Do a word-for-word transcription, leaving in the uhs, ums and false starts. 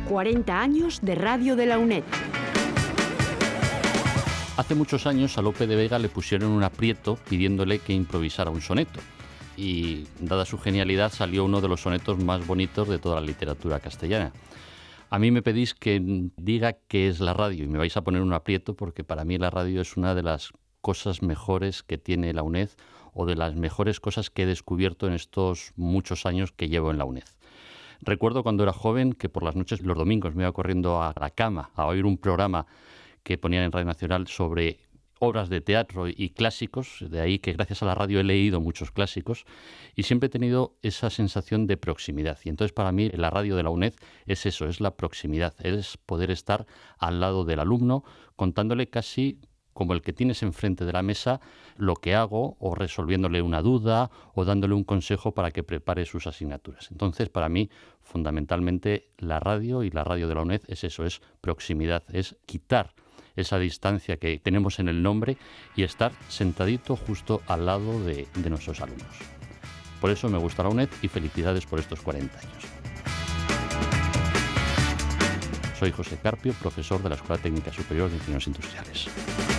cuarenta años de radio de la UNED. Hace muchos años a Lope de Vega le pusieron un aprieto pidiéndole que improvisara un soneto. Y, dada su genialidad, salió uno de los sonetos más bonitos de toda la literatura castellana. A mí me pedís que diga qué es la radio y me vais a poner un aprieto porque para mí la radio es una de las cosas mejores que tiene la UNED o de las mejores cosas que he descubierto en estos muchos años que llevo en la UNED. Recuerdo cuando era joven que por las noches, los domingos, me iba corriendo a la cama a oír un programa que ponían en Radio Nacional sobre obras de teatro y clásicos, de ahí que gracias a la radio he leído muchos clásicos y siempre he tenido esa sensación de proximidad. Y entonces para mí la radio de la UNED es eso, es la proximidad, es poder estar al lado del alumno contándole casi como el que tienes enfrente de la mesa lo que hago o resolviéndole una duda o dándole un consejo para que prepare sus asignaturas. Entonces para mí fundamentalmente la radio y la radio de la UNED es eso, es proximidad, es quitar esa distancia que tenemos en el nombre y estar sentadito justo al lado de, de nuestros alumnos. Por eso me gusta la UNED y felicidades por estos cuarenta años. Soy José Carpio, profesor de la Escuela Técnica Superior de Ingenieros Industriales.